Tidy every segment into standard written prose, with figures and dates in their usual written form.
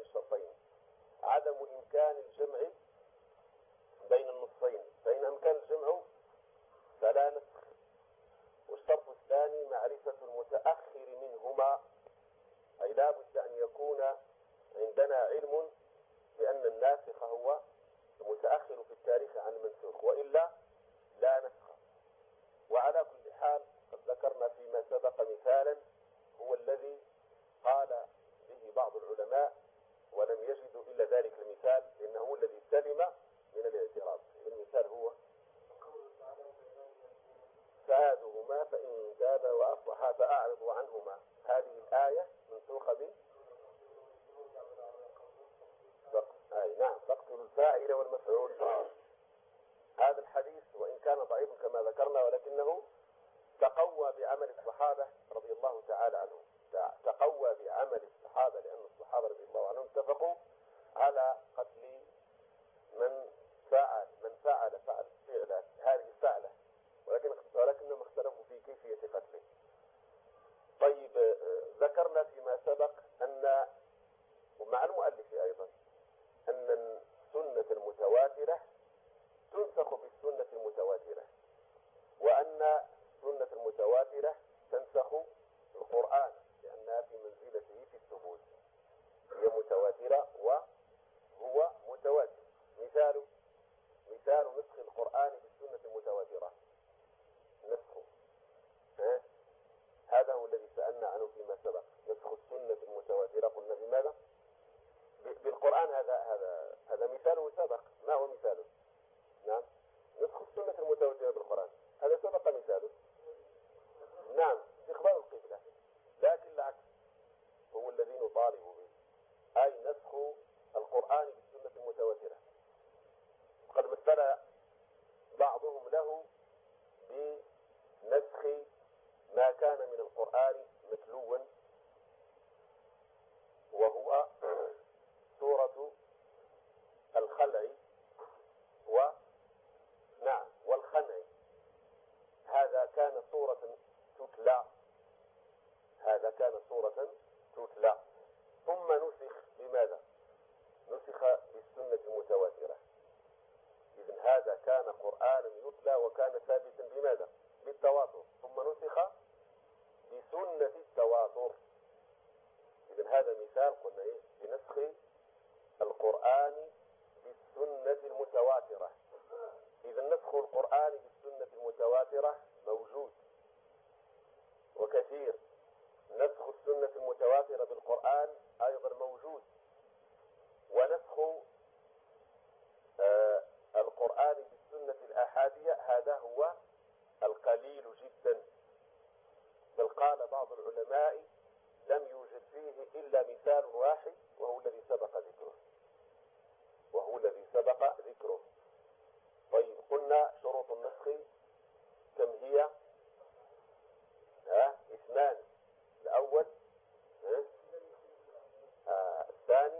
الشرطين: عدم إمكان الجمع بين النصين، فإن أمكن الجمع فلا نسخ. والشرط الثاني معرفة المتأخر منهما، أي لا بد أن يكون عندنا علم بأن الناسخ هو المتأخر في التاريخ عن المنسوخ، وإلا لا نسخ. وعلى كل حال قد ذكرنا فيما سبق مثالا هو الذي قال به بعض العلماء ولم يجدوا إلا ذلك المثال، لأنه الذي سلم من الاعتراض. المثال هو: فهادهما فإن تابا وأصلحا فأعرضوا عنهما. هذه الآية منسوخة ب نعم، فاقتلوا الفاعل والمفعول. هذا الحديث وإن كان ضعيف كما ذكرنا، ولكنه تقوى بعمل الصحابة رضي الله تعالى عنهم، تقوى بعمل الصحابة، لأن الصحابة رضي الله عنهم اتفقوا على قتل من فعل هذه الفعلة، ولكنهم اختلفوا في كيفية قتله. طيب، ذكرنا فيما سبق أن، ومع المؤلف أيضا، أن السنة المتواترة تنسخ بالسنة المتواترة، وأن السنة المتواترة تنسخ القرآن لأنها في منزلته في الثبوت، هي متواترة وهو متواتر. مثال نسخ القرآن بالسنة المتواترة، نسخه هذا هو الذي سألنا عنه فيما سبق. نسخ السنة المتواترة قلنا بماذا؟ بالقرآن. هذا مثاله سبق. ما هو مثاله؟ نعم، نسخ السنة المتواترة بالقرآن، هذا سبق مثاله. نعم، استقبال القبلة، لكن العكس هو الذي نطالب به، أي نسخ القرآن بالسنة المتواترة. وقد مثل بعضهم له بنسخ ما كان من القرآن متلوا، وهو سورة الخلع والخنع. هذا كان سورة تتلى، ثم نسخ بماذا؟ نسخ بالسنة المتواترة. إذن هذا كان قرآنا يتلى وكان ثابتا بماذا؟ بالتواتر، ثم نسخ بسنة التواتر. إذن هذا مثال قلنا بنسخ القرآن بالسنة المتواترة. إذن نسخ القرآن بالسنة المتواترة موجود وكثير، نسخ السنة المتواترة بالقرآن أيضا موجود، ونسخ القرآن بالسنة الآحادية هذا هو القليل جدا. بل قال بعض العلماء لم يوجد فيه إلا مثال واحد، وهو الذي سبق ذكره. طيب، قلنا شروط النسخ كم هي؟ اثنان. الأول الثاني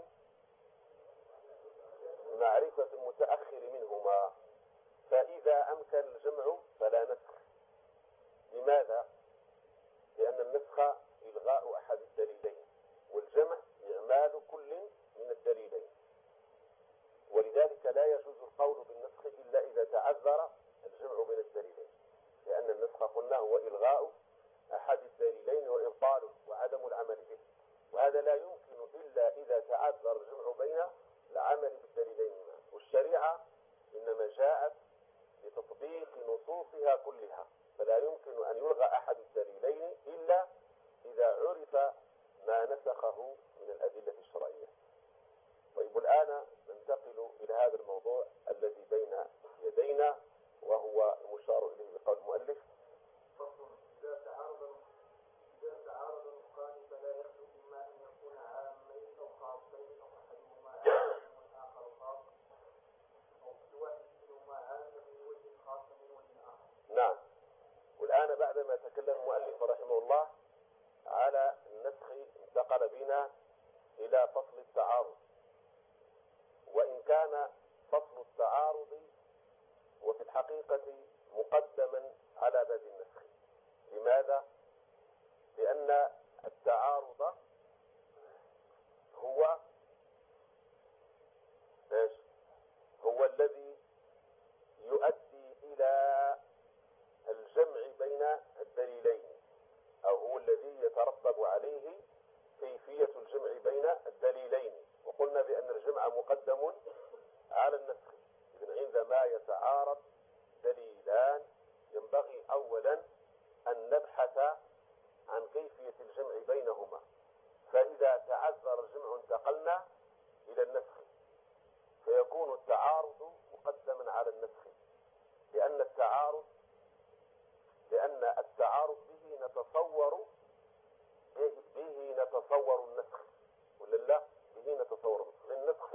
معرفة المتأخر منهما، فإذا أمكن الجمع فلا نسخ. لماذا؟ لأن النسخ إلغاء أحد الدليلين، والجمع إعمال كل من الدليلين، ولذلك لا يجوز القول بالنسخ إلا إذا تعذر الجمع بين الدليلين، لأن النسخ قلنا هو إلغاء أحد الدليلين وإبطاله وعدم العمل به، وهذا لا يمكن إلا إذا تعذر الجمع بين العمل بالدليلين. والشريعة إنما جاءت لتطبيق نصوصها كلها، فلا يمكن أن يلغى أحد الدليلين إلا إذا عرف ما نسخه من الأدلة الشرعية. طيب، الآن ننتقل إلى هذا الموضوع الذي بين يدينا، وهو المشار إليه بقول المؤلف: إذا تعارض نطقان فلا يخلو إما أن يكون عامين أو خاصين، أو أحدهما عام والآخر خاص، أو كل واحد منهما عام من وجه خاص من وجه آخر. نعم. والآن بعدما تكلم المؤلف رحمه الله على النسخ انتقل بنا إلى فصل التعارض. وإن كان فصل التعارض وفي الحقيقة مقدما على باب النسخ. لماذا؟ لأن التعارض هو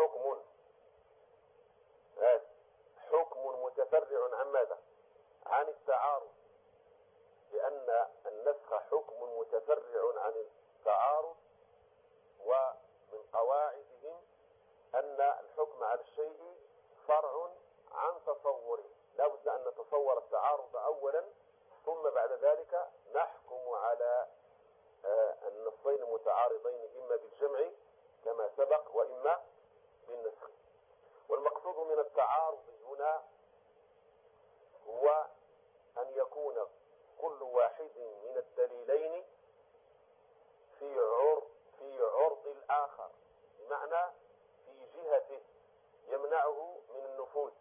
حكم حكم متفرع عن ماذا؟ عن التعارض، لأن النسخ حكم متفرع عن التعارض، ومن قواعدهم أن الحكم على الشيء فرع عن تصوره، لا بد أن نتصور التعارض أولا ثم بعد ذلك نحكم على النصين المتعارضين إما بالجمع كما سبق وإما بالنسخ. والمقصود من التعارض هنا هو أن يكون كل واحد من الدليلين في عرض الآخر، بمعنى في جهته يمنعه من النفوذ،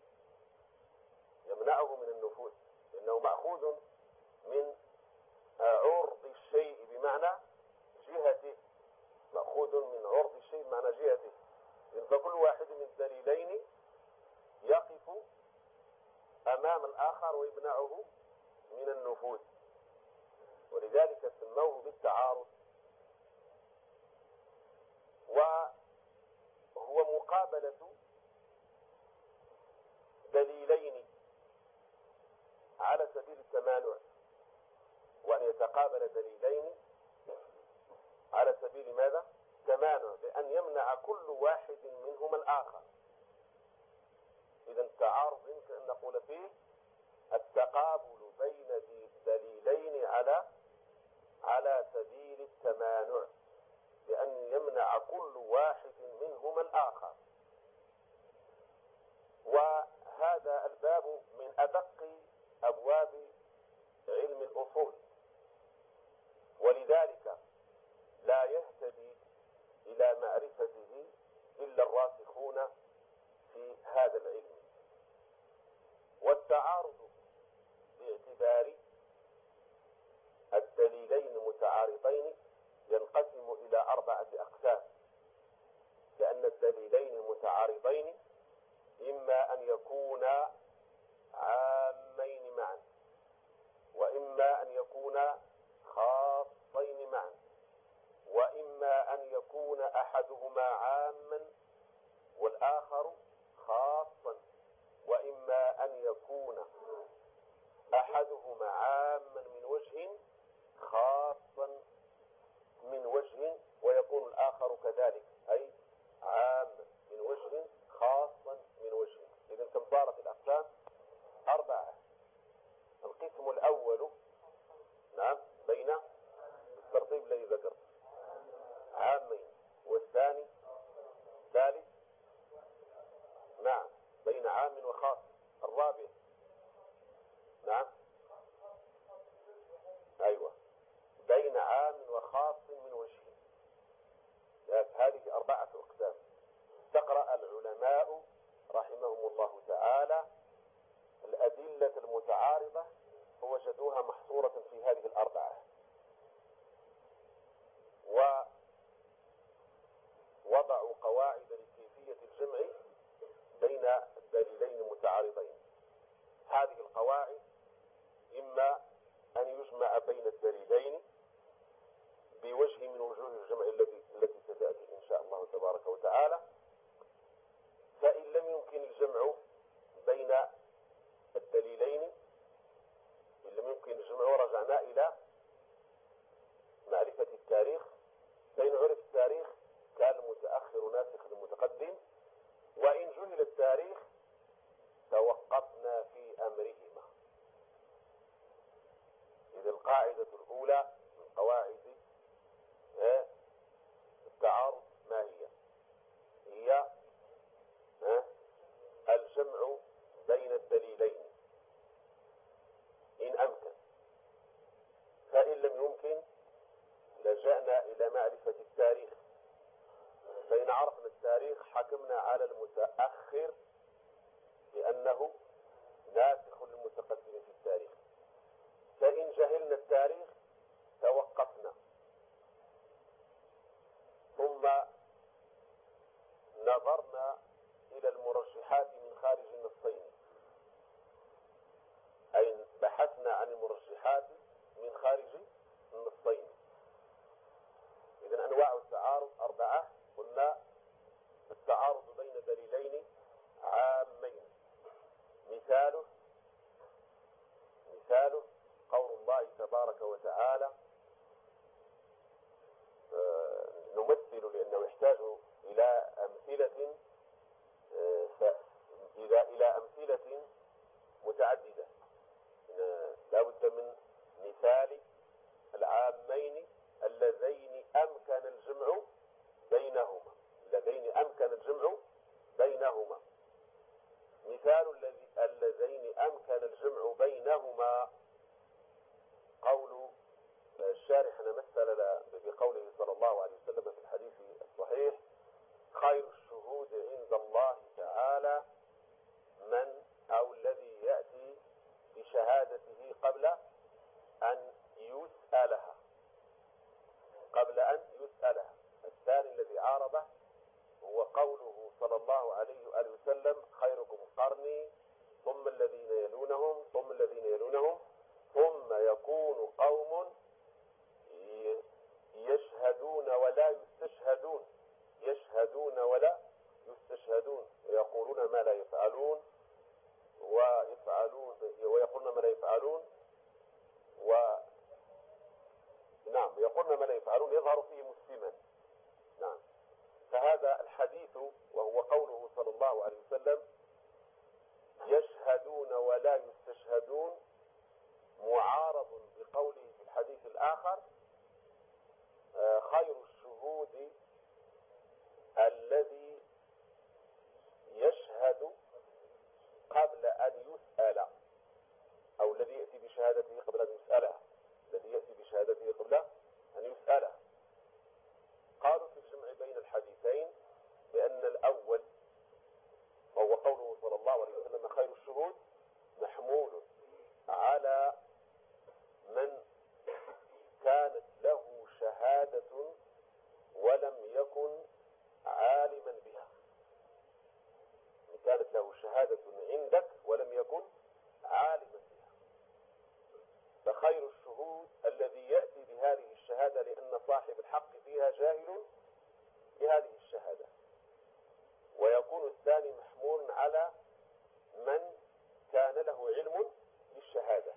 لأنه مأخوذ من عرض الشيء بمعنى جهته، مأخوذ من عرض الشيء بمعنى جهته. فكل واحد من الدليلين يقف أمام الآخر ويمنعه من النفوذ، ولذلك سموه بالتعارض. وهو مقابلة دليلين على سبيل التمانع، وأن يتقابل دليلين على سبيل ماذا؟ تمانع، بأن يمنع كل واحد منهما الآخر. إذا التعارض يمكن أن نقول فيه التقابل بين الدليلين على سبيل التمانع، بأن يمنع كل واحد منهما الآخر. وهذا الباب من أدق أبواب علم الأصول، ولذلك لا يهتدي إلى معرفته إلا الراسخون في هذا العلم. والتعارض باعتبار الدليلين المتعارضين ينقسم إلى 4 أقسام، لأن الدليلين المتعارضين إما أن يكونا عامين معا، وإما أن يكونا خاصين معا، وإما أن يكون أحدهما عاما والآخر خاصا، وإما أن يكون أحدهما عاما من وجه خاصا من وجه، ويكون الآخر كذلك، أي عام من وجه خاصا من وجه. إذن كم صارت الأقسام؟ 4. القسم الأول نعم بين الترتيب الذي ذكرت عامين، والثاني ثالث نعم بين عام وخاص. الرابع نعم أيوة بين عام وخاص من وجه. هذه 4 أقسام. تقرأ العلماء رحمهم الله تعالى الأدلة المتعارضة فوجدوها محصورة في هذه 4، ووضعوا قواعد لكيفية الجمع بين الدليلين المتعارضين. هذه القواعد إما أن يجمع بين الدليلين بوجه من وجوه الجمع التي ستأتي إن شاء الله تبارك وتعالى، فإن لم يمكن الجمع بين الدليلين، إن لم يمكن الجمع رجعنا إلى معرفة التاريخ، فإن عرف التاريخ كان المتأخر ناسخ للمتقدم، وإن جهل التاريخ توقفنا في أمرهما. إذ القاعدة الأولى من قواعد التعارض ما هي؟ هي الجمع بين الدليلين إن أمكن، فإن لم يمكن لجأنا إلى معرفة التاريخ، فإن عرفنا التاريخ حكمنا على المتأخر بأنه ناسخ للمتقدم في التاريخ، فإن جهلنا التاريخ توقفنا، ثم نظرنا إلى المرجحات من خارج النصين، أي بحثنا عن المرجحات من خارج النصين. إذن أنواع التعارض 4. قلنا التعارض بين دليلين عامين. مثاله قول الله تبارك وتعالى، نمثل لأنه يحتاج إلى أمثلة إلى أمثلة متعددة. لا بد من مثال العامين اللذين أمكن الجمع بينهما. مثال اللذين أمكن الجمع بينهما قول الشارح مثل بقوله صلى الله عليه وسلم في الحديث الصحيح: خير الشهود عند الله تعالى من أو الذي يأتي بشهادته قبل أن يسألها. الثاني الذي عارضه هو قوله صلى الله عليه وآله وسلم: خيركم قرني ثم الذين يلونهم ثم يكون قوم يشهدون ولا يستشهدون ويقولون ما لا يفعلون ويقولون ما لا يفعلون يظهر فيه مسلما. نعم. فهذا الحديث وهو قوله صلى الله عليه وسلم: يشهدون ولا يستشهدون، معارض بقوله في الحديث الآخر: خير الشهود الذي يشهد قبل أن يسأل، أو الذي يأتي بشهادته قبل أن يسأله. قالوا في الجمع بين الحديثين بأن الأول وهو قوله صلى الله عليه وسلم: خير الشهود، محمول على من كانت له شهادة ولم يكن عالما بها. كانت له شهادة عندك ولم يكن عالما بها، فخير الشهود الذي يأتي بهذه الشهادة لأن صاحب الحق فيها جاهل بهذه الشهادة. ويكون الثاني محمول على من كان له علم بالشهادة.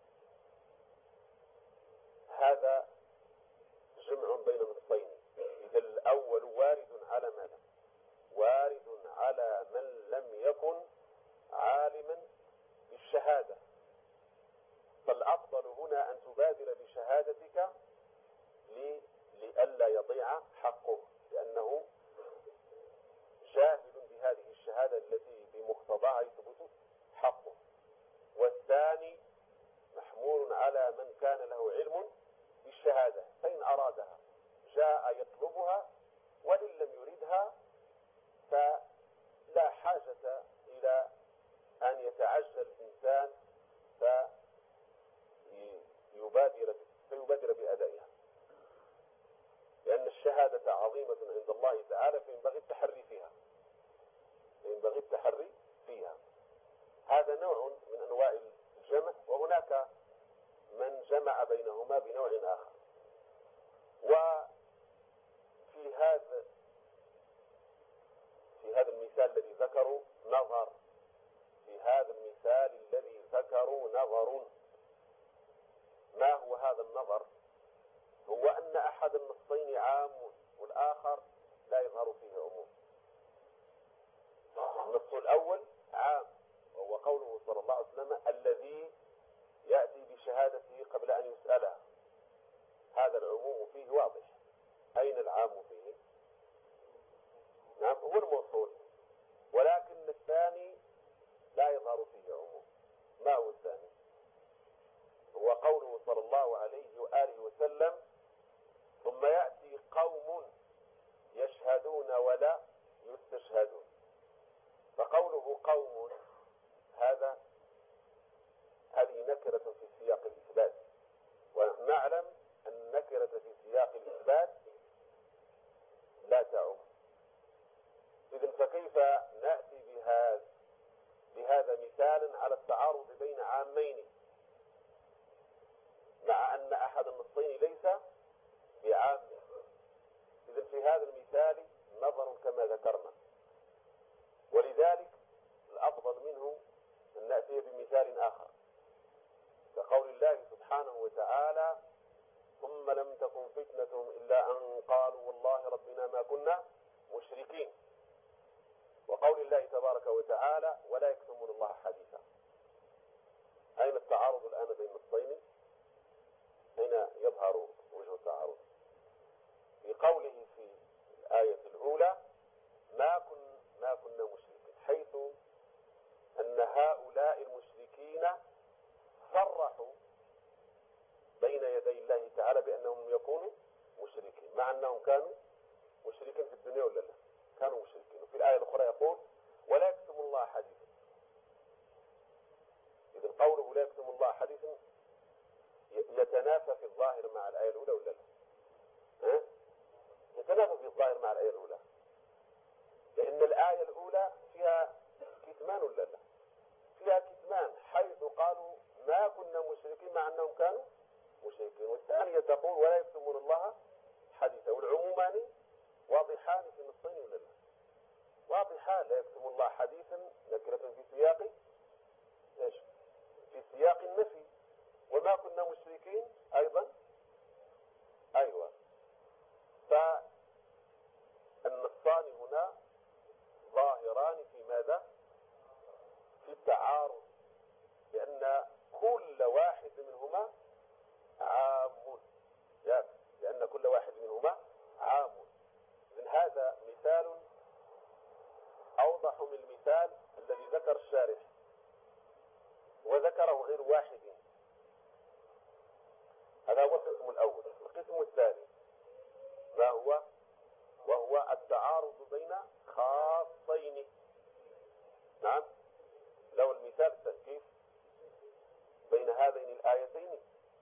هذا جمع بين نصين. إذا الأول وارد على ماذا؟ وارد على من لم يكن عالما بالشهادة. فالأفضل هنا أن تبادر بشهادتك لئلا يضيع حقه، لأنه جاهل بهذه الشهادة التي بمقتضاها يثبت حقه. والثاني محمول على من كان له علم بالشهادة، فإن أرادها جاء يطلبها، وإن لم يردها فلا حاجة إلى أن يتعجل الإنسان فيبادر بأدائها، لأن الشهادة عظيمة عند الله تعالى، فينبغي التحري فيها. هذا نوع من أنواع الجمع، وهناك من جمع بينهما بنوع آخر. وفي هذا المثال الذي ذكروا نظر. نظر. ما هو هذا النظر؟ هو أن أحد النصين عام والآخر لا يظهر فيه عموم. النص الأول عام، وهو قوله صلى الله عليه وسلم: الذي يأتي بشهادته قبل أن يسألها. هذا العموم فيه واضح. أين العام فيه؟ نعم، هو الموصول. ولكن الثاني لا يظهر فيه عموم. ما هو الثاني؟ هو قوله صلى الله عليه وآله وسلم: ثم يأتي قوم يشهدون ولا يستشهدون. فقوله قوم هذه نكرة في سياق الإثبات، ونعلم أن النكرة في سياق الإثبات لا تعم. إذن فكيف نأتي بهذا مثالا على التعارض بين عامين، مع أن أحد النصين ليس بعام؟ إذن في هذا المثال نظر كما ذكرنا. تعالى ثم لم تكن فتنتهم إلا أن قالوا والله ربنا ما كنا مشركين، وقول الله تبارك وتعالى ولا يكتمون الله حديثا. أين التعارض الآن بين النصين؟ أين يظهر وجه التعارض؟ في قوله في الآية الأولى ما كنا مشركين، حيث أن هؤلاء المشركين صرحوا بين يدي الله تعالى بأنهم يكونوا مشركين، مع أنهم كانوا مشركين في الدنيا ولا لا؟ كانوا مشركين. وفي الآية الأخرى يقول ولا يكتم الله حديثا. إذن قوله لا يكتم الله حديثا يتنافى في الظاهر مع الآية الأولى ولا لا؟ يتنافى في الظاهر مع الآية الأولى، لأن الآية الأولى فيها كتمان ولا لا؟ فيها كتمان، حيث قالوا ما كنا مشركين مع أنهم كانوا مشركين. والثانية تقول ولا يكتمون الله حديثا، والعمومان واضحان في النصين ولا لا؟ واضحان. لا يكتم الله حديثا نكرة في سياق ايش؟ في سياق النفي. وما كنا مشركين أيضا أيوة. فالنصان هنا ظاهران في ماذا؟ في التعارض، لأن كل واحد منهما عام، لأن كل واحد منهما عام. إذن هذا مثال أوضح من المثال الذي ذكر الشارح، وذكره غير واحد. هذا هو القسم الأول. القسم الثاني ما هو؟ وهو التعارض بين خاصين. نعم، لو المثال التركيب بين هذين الآيتين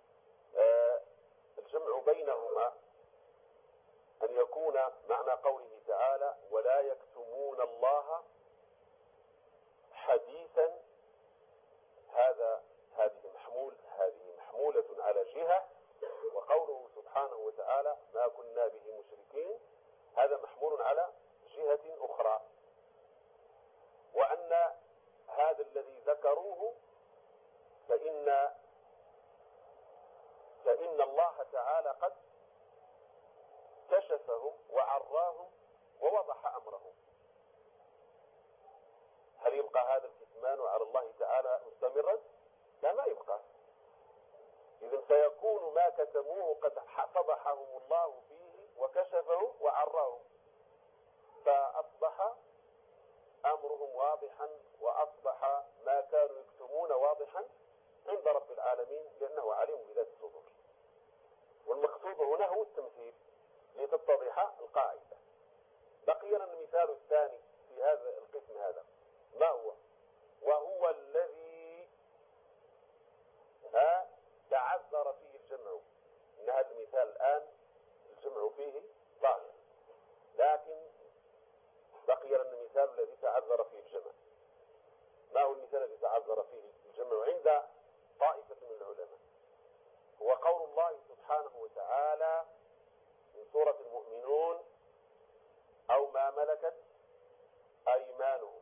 الجمع بينهما أن يكون معنى قوله تعالى ولا يكتمون الله حديثا، هذه محمولة على جهة، وقوله سبحانه وتعالى ما كنا به مشركين هذا محمول على جهة أخرى. وأن هذا الذي ذكروه فإن الله تعالى قد كشفهم وعراهم ووضح أمرهم. هل يبقى هذا الكتمان على الله تعالى مستمرا؟ لا، ما يبقى. إذن سيكون ما كتموه قد فضحهم الله فيه وكشفهم وعراهم، فأصبح أمرهم واضحا، وأصبح ما كانوا يكتمون واضحا عند رب العالمين، لأنه عليم بذات الصدور. والمقصود هنا هو التمثيل لتتضح القاعدة. بقي لنا المثال الثاني في هذا القسم. هذا ما هو؟ وهو الذي تعذر فيه الجمع. إن هذا المثال الآن الجمع فيه ظاهر، لكن بقي لنا المثال الذي تعذر فيه الجمع. ما هو المثال الذي تعذر فيه الجمع عند طائفة من العلماء؟ هو قول الله سبحانه وتعالى من سورة المؤمنون أو ما ملكت أيمانهم،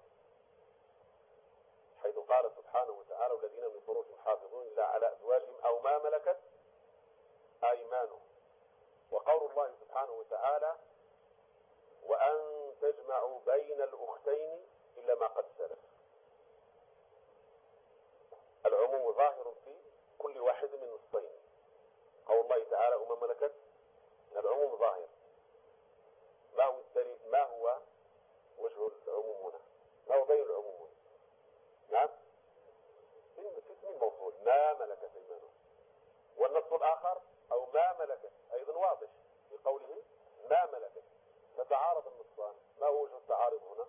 حيث قال سبحانه وتعالى والذين من فروجهم حافظون إلا على أزواجهم أو ما ملكت أيمانهم. وقول الله سبحانه وتعالى وأن تجمعوا بين الأختين إلا ما قد سلف. العموم ظاهر في كل واحد من النصين. قول الله تعالى وما ملكت، العموم ظاهر. ما هو الدليل؟ ما هو وجه العموم هنا؟ ما هو بين العموم هنا؟ نعم، في اسم الموصول ما ملكت أيمانهم. والنص الآخر أو ما ملكت أيضا واضح في قوله ما ملكت، فتعارض النصان. ما هو وجه التعارض هنا؟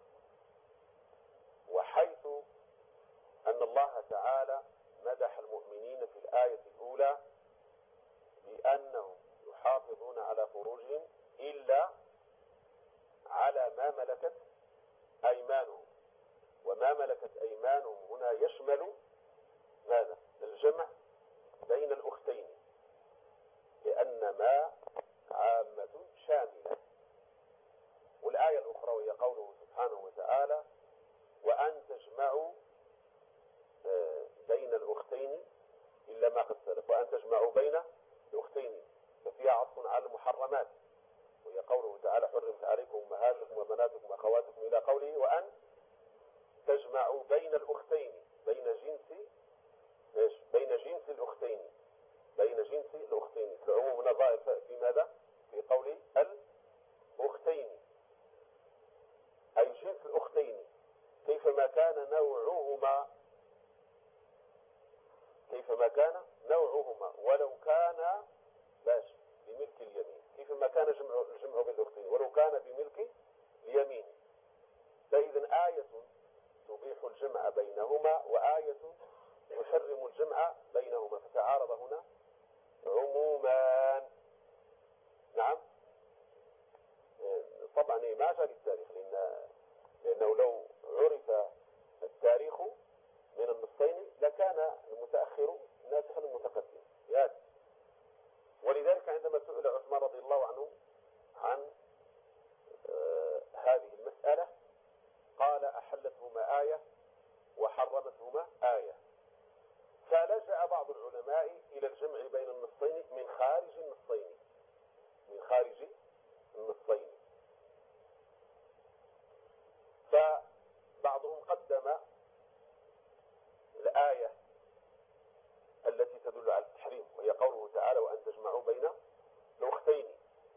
وحيث أن الله تعالى مدح المؤمنين في الآية الأولى بأنهم يحافظون على فروجهم إلا على ما ملكت أيمانهم، وما ملكت أيمانهم هنا يشمل ماذا؟ الجمع بين الأختين، لأن ما عامة شاملة. والآية الأخرى وهي قوله سبحانه وتعالى وأن تجمعوا بين الأختين إلا ما قد سلف، وأن تجمعوا بين صلاتكم إلى قوله وأن تجمعوا بين الأختين بين جنس الأختين في عموم النظائر في ماذا؟ في قوله الأختين أي جنس الأختين كيفما كان نوعهما ولو كان بملك اليمين، كيفما كان الجمع بالأختين ولو كان بملك اليمين. فإذا آية تبيح الجمع بينهما وآية تحرم الجمع بينهما، فتعارض هنا عمومان. نعم. طبعا ما جاء للتاريخ لأنه لو عرف التاريخ من النصين لكان المتأخر ناسخا المتقدم. ولذلك عندما سئل عثمان رضي الله عنه عن هذه المسألة قال أحلتهما آية وحرمتهما آية. فلجأ بعض العلماء إلى الجمع بين النصين من خارج النصين. فبعضهم قدم الآية التي تدل على التحريم وهي قوله تعالى وأن تجمعوا بين الأختين،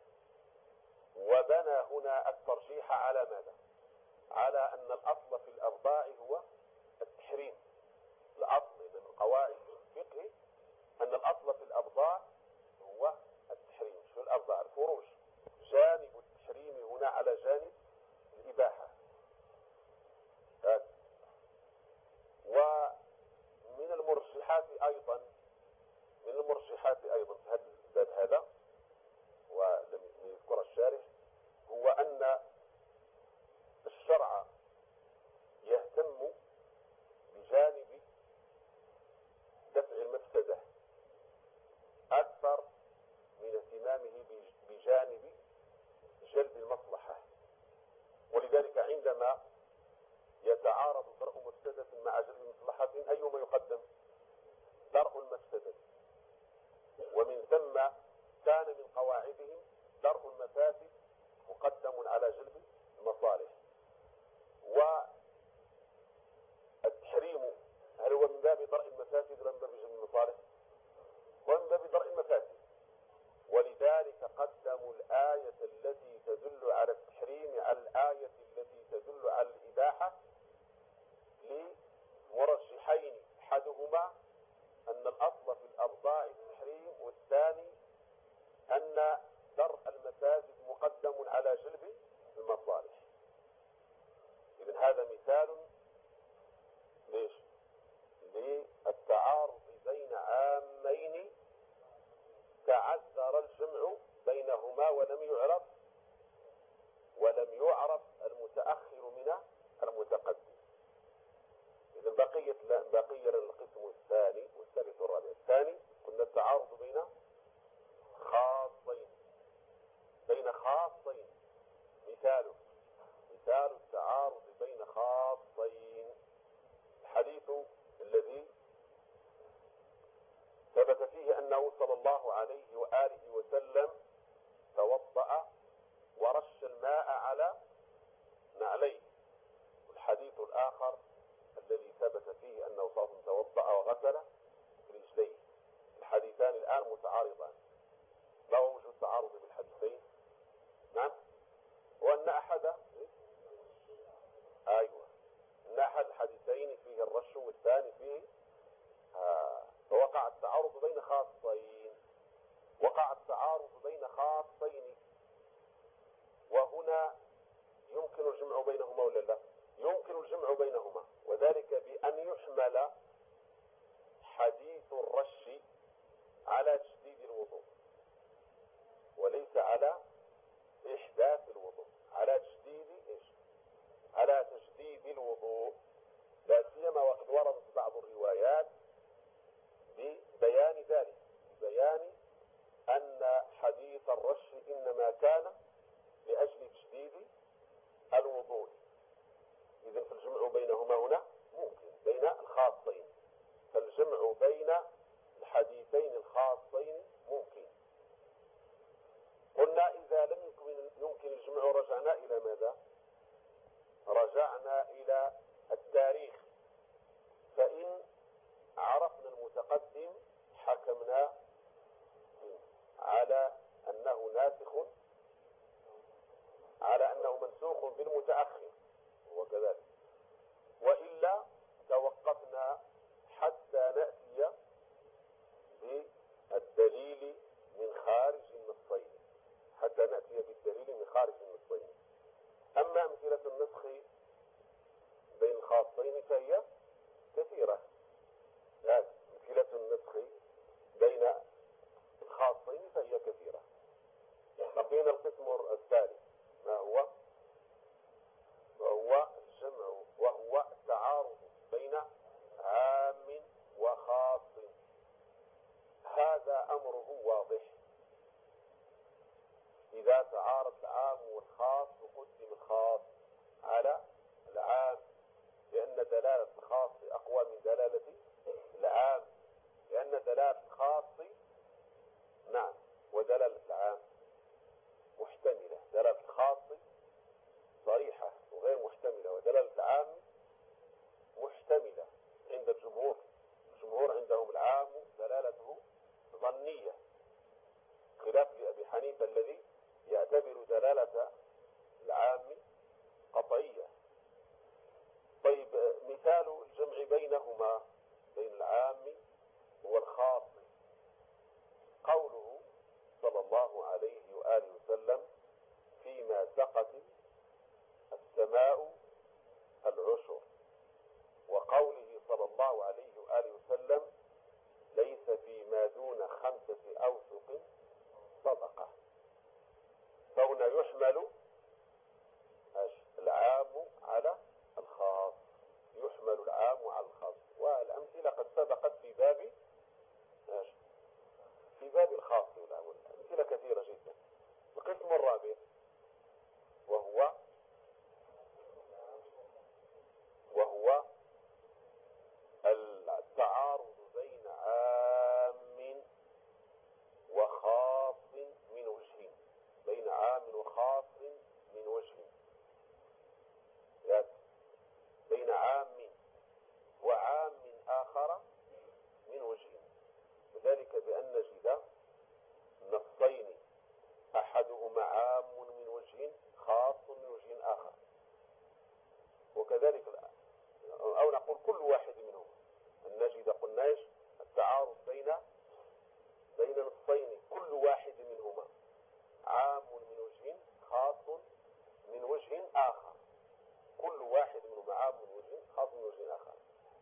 وبنى هنا الترجيح على ماذا؟ على أن الأصل في الأرضاع هو التحريم. الأصل من قواعد الفقه أن الأصل في الأرضاع هو التحريم. شو الأرضاع؟ الفروج. جانب التحريم هنا على جانب الإباحة. ومن المرجحات أيضا في هذا الباب هذا ولم يذكر الشارح هو أن الشرع يهتم بجانب دفع المفسدة أكثر من اهتمامه بجانب جلب المصلحة. ولذلك عندما يتعارض درء مفسدة مع جلب مصلحة أيهما يقدم؟ درء المفسدة. ومن ثم كان من قواعدهم درء المفاسد مقدم على جلب المصالح. والتحريم هل هو من باب درء المفاسد ولا من باب جلب المصالح؟ ومن باب درء المفاسد. ولذلك قدموا الآية التي تدل على التحريم على الآية التي تدل على الإباحة لمرجحين، أحدهما أن الأصل في الأرضاع التحريم، والثاني أن درء المفاسد مقدم على جلب المصالح. إذن هذا مثال للتعارض بين عامين تعذر الجمع بينهما ولم يعرف المتأخر من المتقدم. إذا بقي لنا القسم الثاني والثالث والرابع. الثاني قلنا التعارض بين خاصين. مثال التعارض بين خاصين الحديث الذي ثبت فيه أنه صلى الله عليه وآله وسلم توضأ ورش الماء على نعليه. والحديث الآخر الذي ثبت فيه أنه صلى الله عليه وسلم توضأ وغسل رجليه. الحديثان الآن متعارضان، لا وجود تعارض بالحديثين. نعم. وأن أحد الحديثين فيه الرش والثاني فيه فوقع التعارض بين خاصين. وهنا يمكن الجمع بينهما ولا لا؟ يمكن الجمع بينهما، وذلك بأن يحمل حديث الرش على تجديد الوضوء وليس على إحداث الوضوء، على تجديد الوضوء. لا سيما وقد وردت بعض الروايات ببيان ذلك، ببيان أن حديث الرش إنما كان لأجل تجديد الوضوء. إذن فالجمع بينهما هنا ممكن بين الخاصين، فالجمع بين الحديثين الخاصين ممكن. قلنا إذا لم يمكن الجمع رجعنا إلى ماذا؟ رجعنا إلى التاريخ، فإن عرفنا المتقدم حكمنا على أنه ناسخ، على أنه منسوخ بالمتأخر وكذلك، وإلا توقفنا حتى نأتي بالدليل من خارج النصين، حتى نأتي بالدليل من خارج النصين. أما أمثلة النسخ بين الخاصين فهي كثيرة. أمثلة النسخ بين الخاصين فهي كثيرة. بقينا القسم الثالث، ما هو؟ وهو الجمع، وهو التعارض بين عام وخاص. هذا أمره واضح. إذا تعارض العام والخاص وقدم الخاص على العام، لأن دلالة الخاص أقوى من دلالة العام، لأن دلالة الخاص نعم ودلالة العام محتملة. دلالة الخاص صريحة وغير محتملة، ودلالة العام محتملة عند الجمهور. الجمهور عندهم العام دلالته ظنية، خلاف لأبي حنيفة الذي يعتبر دلالة العام قطعية. طيب، مثال الجمع بينهما، بين العام والخاص، قوله صلى الله عليه وآله وسلم: فيما سقت السماء العشر، وقوله صلى الله عليه وآله وسلم: ليس فيما دون 5 أوسق صدقة. فهنا يحمل العام على الخاص، يحمل العام على الخاص. والأمثلة قد سبقت في باب الخاص، أمثلة كثيرة جدا. القسم الرابع وهو التعارض بين عام وخاص من وجه، بين عام وخاص من وجه، بين عام وعام آخر من وجه، وذلك بأن نجد نصين أحدهما عام من وجه خاص من وجه آخر، وكذلك أو نقول كل واحد منهم أن نجد قلناش التعارض بين نصين كل واحد منهما عام من وجه خاص من وجه آخر، كل واحد منهما عام من وجه خاص من وجه آخر.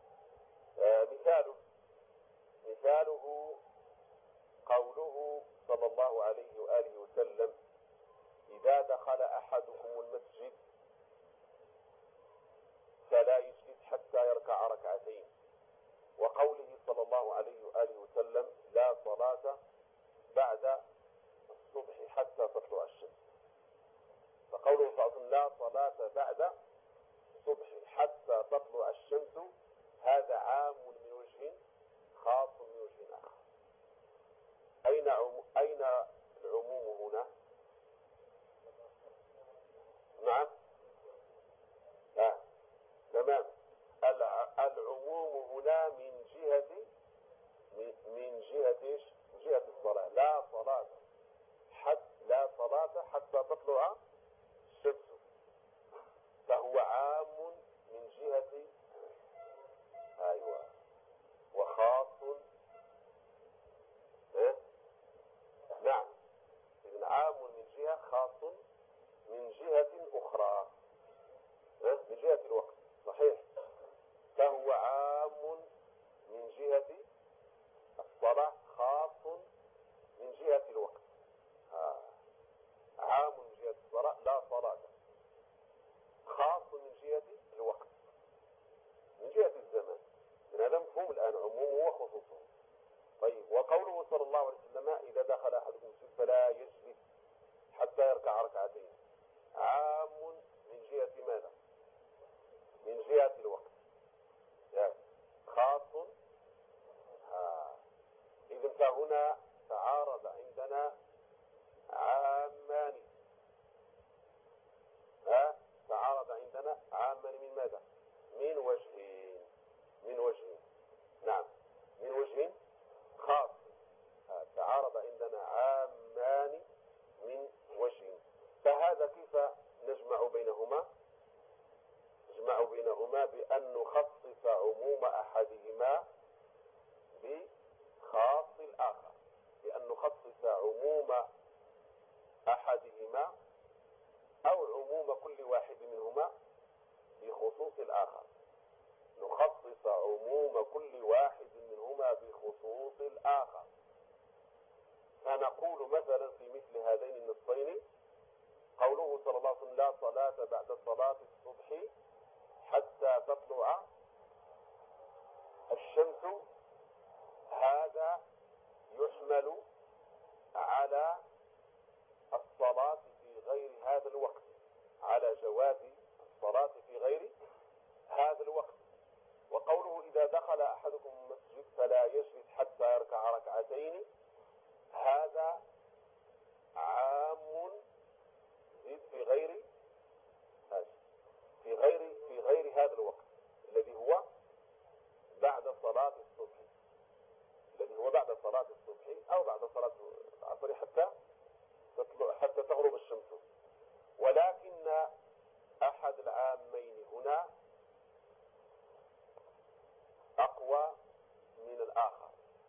مثاله قوله صلى الله عليه وآله وسلم: إذا دخل أحدكم المسجد فلا يجلس حتى يركع ركعتين. وقوله صلى الله عليه وآله وسلم: لا صلاة بعد الصبح حتى تطلع الشمس. فقوله صلى الله عليه وسلم: لا صلاة بعد الصبح حتى تطلع الشمس، هذا عام من وجه خاص من وجه آخر. أين العموم هنا؟ نعم، تمام. العموم هنا من جهة الصلاة. لا صلاة حتى تطلع الشمس، فهو عام من جهة وخاص نعم، إذن عام من جهة، خاص من جهة أخرى، من جهة الوقت. صحيح، فهو عام من جهة الصلاة، خاص من جهة الوقت. عام من جهة الصلاة، عامان من ماذا؟ من وجهين. من وجهين، نعم، من وجه خاص. تعارض عندنا عامان من وجه، فهذا كيف نجمع بينهما؟ نجمع بينهما بأن نخصص عموم أحدهما بخاص الآخر، بأن نخصص عموم أحدهما أو عموم كل واحد منهما بخصوص الآخر. نخصص عموم كل واحد منهما بخصوص الآخر. فنقول مثلا في مثل هذين النصين قوله صلى الله عليه وسلم: لا صلاة بعد صلاة الصبح حتى تطلع الشمس. هذا يحمل على الصلاة في غير هذا الوقت، على جواز الصلاة في غير هذا الوقت. وقوله: إذا دخل أحدكم المسجد فلا يجلس حتى يركع ركعتين، هذا عام في غير هذا الوقت الذي هو بعد صلاة الصبح، أو بعد صلاة العصر حتى تغرب الشمس. ولكن أحد العامين هنا أقوى من الآخر.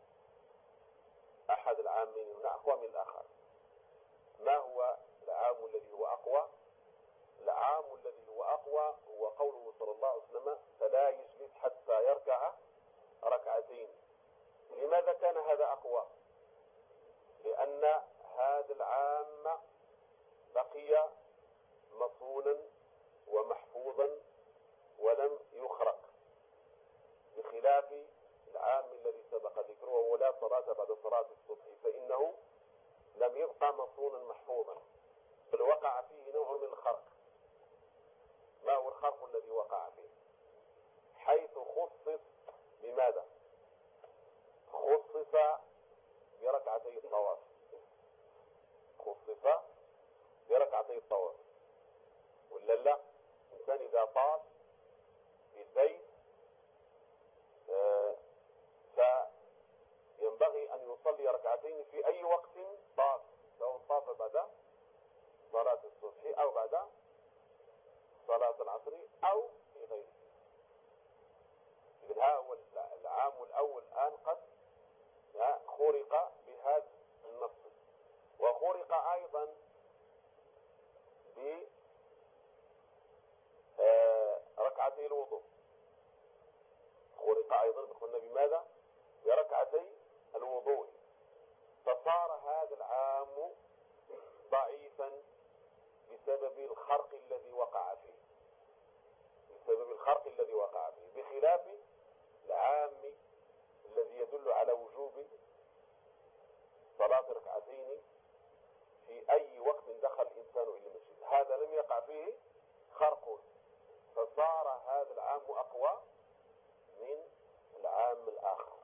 أحد العامين هنا أقوى من الآخر. ما هو العام الذي هو أقوى؟ العام الذي هو أقوى هو قوله صلى الله عليه وسلم: فلا يجلس حتى يركع ركعتين. لماذا كان هذا أقوى؟ لأن هذا العام بقي مصونا ومحفوظا ولم يخرق، بخلاف العام الذي سبق ذكره وهو لا صلاة بعد صلاة الصبح، فإنه لم يبقى مصونا محفوظا، بل وقع فيه نوع من الخرق. ما هو الخرق الذي وقع فيه؟ حيث خصص بماذا؟ خصص بركعتي الطواف. خصص بركعتي الطواف. ولا لا؟ الإنسان إذا طاف في البيت فينبغي أن يصلي ركعتين في أي وقت طاف، سواء طاف بعد صلاة الصبح أو بعد صلاة العصر أو في غيره. إذن ها هو العام الأول الآن قد خرق بهذا النص. وخرق أيضا بركعتي الوضوء. خرق أيضا قلنا بماذا؟ بركعتي الوضوء. فصار هذا العام ضعيفا بسبب الخرق الذي وقع فيه، بخلاف العام الذي يدل على وجوب صلاة ركعتين في أي وقت دخل الإنسان إلى المسجد. هذا لم يقع فيه خرق، فصار هذا العام أقوى من العام الآخر.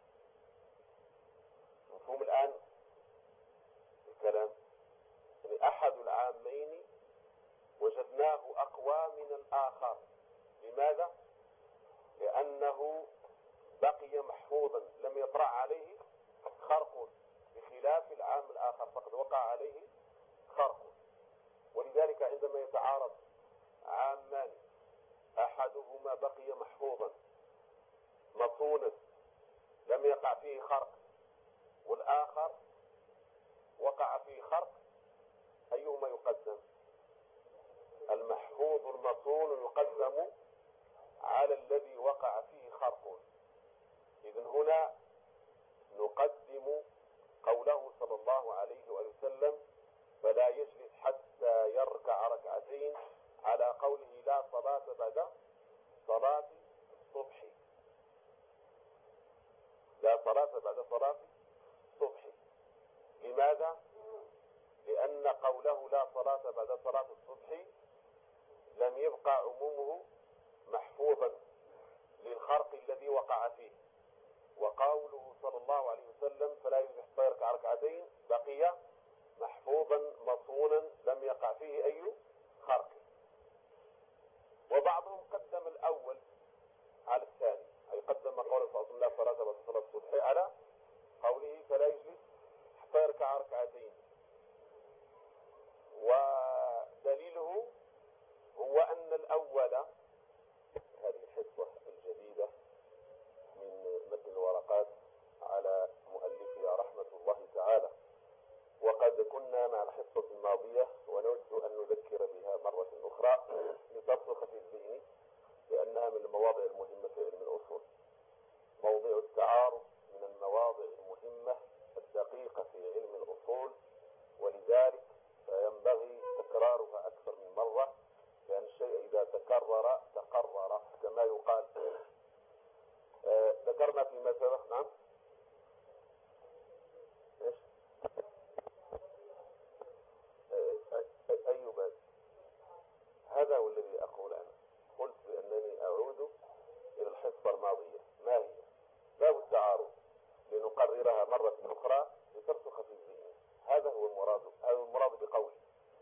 مفهوم الآن الكلام؟ يعني أحد العامين وجدناه أقوى من الآخر. لماذا؟ لأنه بقي محفوظا لم يطرأ عليه خرق، بخلاف العام الآخر فقد وقع عليه خرق. ولذلك عندما يتعارض عامان أحدهما بقي محفوظا مصونا لم يقع فيه خرق، والآخر وقع فيه خرق، أيهما يقدم؟ المحفوظ المصون يقدم على الذي وقع فيه خرق. إذن هنا نقدم قوله صلى الله عليه وسلم: فلا يجلس حتى يركع ركعتين، على قوله: لا صلاة بعد صلاة الصبح. لا صلاة بعد صلاة الصبح. لماذا؟ لأن قوله لا صلاة بعد صلاة الصبح لم يبقى عمومه محفوظا للخرق الذي وقع فيه، وقوله صلى الله عليه وسلم: فلا يجلس حتى يركع ركعتين بقي محفوظا مصونا لم يقع فيه أي خرق. وبعضهم قدم المواضع المهمة في علم الأصول. موضع التعارض من المواضع المهمة الدقيقة في علم الأصول، ولذلك فينبغي تكرارها أكثر من مرة، لأن الشيء إذا تكرر تقرر كما يقال. ذكرنا فيما سبق. نعم. إيش؟ أي باب؟ هذا هو الذي أقول أنا. قلت بأنني أعود إلى الحصة الماضية. ما هي؟ باب التعارض، لنقررها مرة أخرى لترسخ في الذهن. هذا هو المراد، هذا المراد بقولي.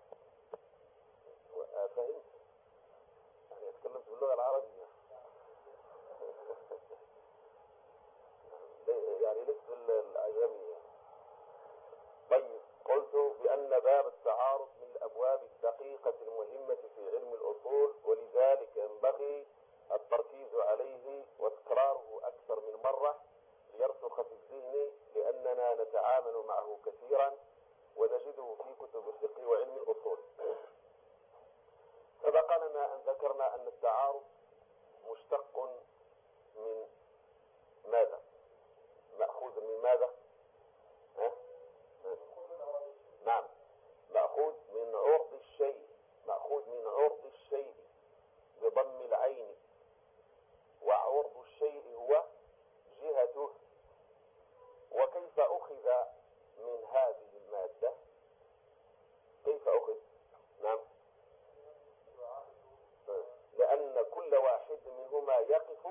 فهمت؟ يعني تكلمت باللغة العربية يعني لست الأعجمية. طيب، قلت بأن باب التعارض من الأبواب الدقيقة المهمة في علم الأصول، ولذلك ينبغي التركيز عليه وتكراره أكثر من مرة ليرسخ في الذهن، لأننا نتعامل معه كثيرا ونجده في كتب الفقه وعلم الأصول. سبق لنا أن ذكرنا أن التعارض مشتق من ماذا؟ مأخوذ من ماذا؟ نعم، مأخوذ من عرض الشيء، مأخوذ من عرض الشيء بضم العين، وعرض الشيء هو جهته. وكيف أخذ من هذه المادة؟ كيف أخذ؟ نعم، لأن كل واحد منهما يقف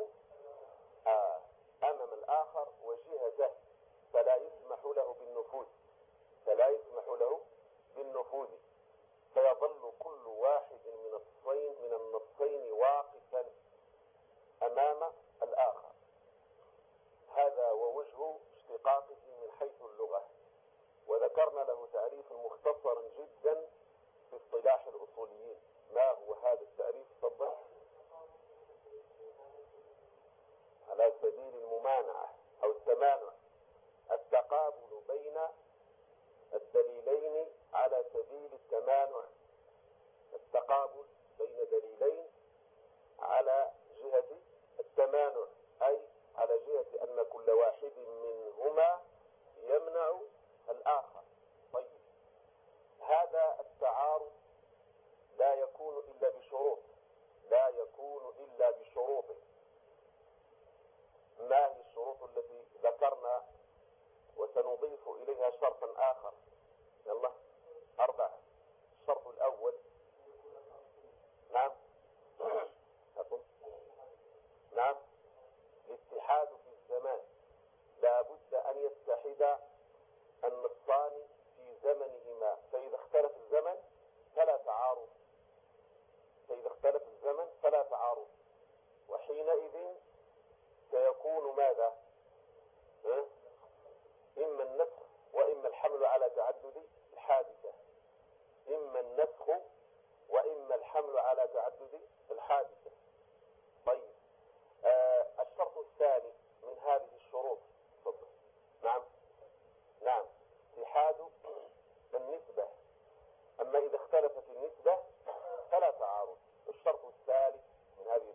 أمام الآخر وجهته، فلا يسمح له بالنفوذ، فلا يسمح له بالنفوذ، فيظل كل واحد من النصين واقفا أمام الآخر. هذا هو وجه اشتقاقه من حيث اللغة، وذكرنا له تعريف مختصر جدا في اصطلاح الأصوليين. ما هو هذا التعريف؟ تفضل. على سبيل الممانعة أو التمانع، التقابل بين الدليلين على سبيل التمانع، التقابل بين دليلين على جهة التمانع، أي على جهة أن كل واحد منهما يمنع الآخر. طيب، هذا التعارض لا يكون إلا بشروط، لا يكون إلا بشروط. ما هي الشروط التي ذكرنا وسنضيف إليها شرطا آخر؟ يلا، 4. الشرط الأول، نعم أقول نعم، الاتحاد في الزمان. لا بد أن يتحد النصان في زمنهما، فإذا اختلف الزمن فلا تعارض، فإذا اختلف الزمن فلا تعارض، وحينئذ سيكون ماذا؟ إما النسخ وإما الحمل على تعدد الحادثة، إما النسخ وإما الحمل على تعدد الحادثة. طيب، الشرط الثاني من هذه الشروط، تفضل. نعم، نعم، اتحاد النسبة. أما إذا اختلفت النسبة فلا تعارض. الشرط الثالث من هذه،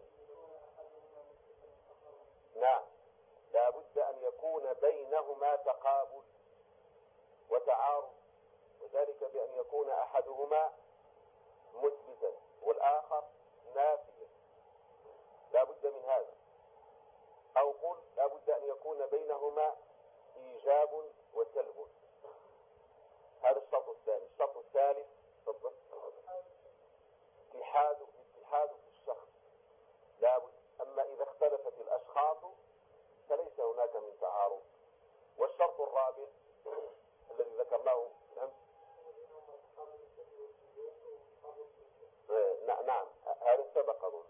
نعم، لا بد أن يكون بينهما تقابل وتعارض، وذلك بأن يكون أحدهما مثبتا والآخر نافيا، لا بد من هذا. أو قل لا بد أن يكون بينهما إيجاب وسلب. هذا الشرط الثاني. الشرط الثالث، تفضل. اتحاد في الشخص، لا بد. أما إذا اختلفت الأشخاص فليس هناك من تعارض. والشرط الرابع الذي ذكرناه، نعم، هذا سبق أظن.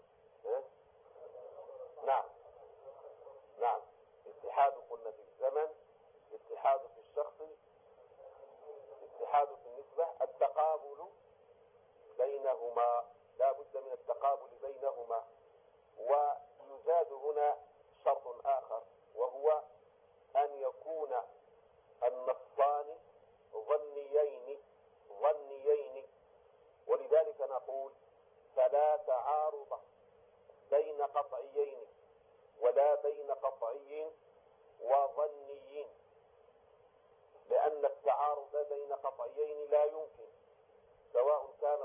نعم، نعم، اتحاد قلنا في الزمن، اتحاد في الشخص، اتحاد في النسبة، التقابل بينهما، لا بد من التقابل بينهما. ويزاد هنا شرط آخر، وهو أن يكون النصان ظنيين، ولذلك نقول فلا تعارض قطعيين ولا بين قطعي وظني، لأن التعارض بين قطعيين لا يمكن، سواء كان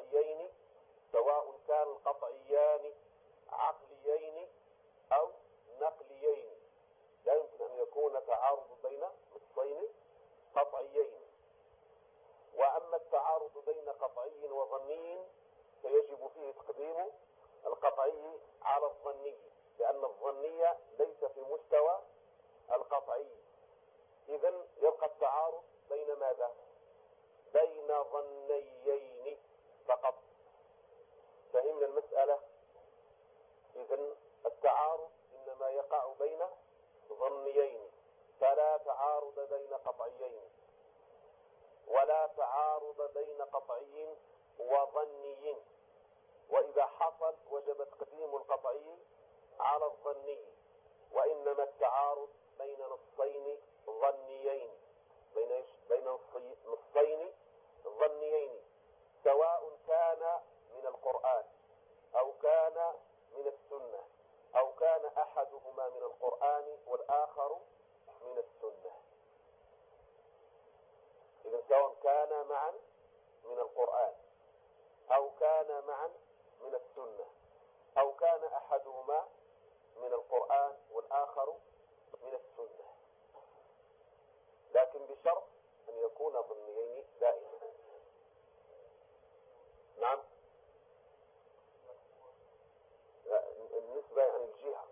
القطعيان عقليين أو نقليين، لا يمكن أن يكون تعارض بين نصين قطعيين. وأما التعارض بين قطعي وظني فيجب فيه تقديم القطعي على الظني، لأن الظني ليس في مستوى القطعي. إذن يبقى التعارض بين ماذا؟ بين ظنيين فقط. فهمنا المسألة؟ إذن التعارض إنما يقع بين ظنيين، فلا تعارض بين قطعيين، ولا تعارض بين قطعي وظني. وإذا حصل وجب تقديم القطعي على الظني، وإنما التعارض بين نصين ظنيين، بين نصين ظنيين، سواء كان من القرآن أو كان من السنة أو كان أحدهما من القرآن والآخر من السنة. إذن سواء كان معا من القرآن أو كان معا من السنة أو كان أحدهما من القرآن والآخر من السنة، لكن بشرط أن يكون ظنيين دائما. نعم، النسبة عن الجهة،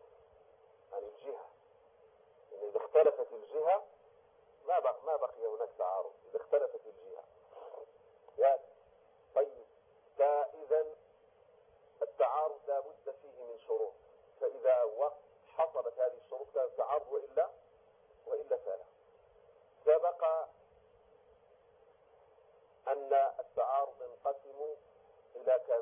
يعني إذا اختلفت الجهة ما بقي هناك تعارض، إذا اختلفت الجهة. طيب، فإذا التعارض لا بد فيه من شروط، فإذا حصلت هذه الشروط كان التعارض، وإلا فلا. سبق أن التعارض ينقسم إلى كم؟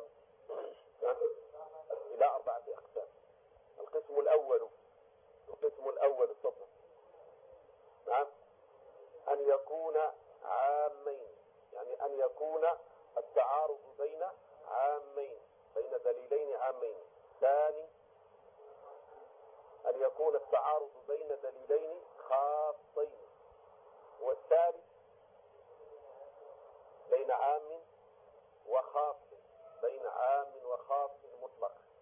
إلى 4 أقسام. القسم الأول الصفر، نعم، أن يكون عامين، يعني أن يكون التعارض بين عامين، بين دليلين عامين. ثاني، أن يكون التعارض بين دليلين خاصين. والثالث بين عام وخاص، بين عام وخاص مطلق.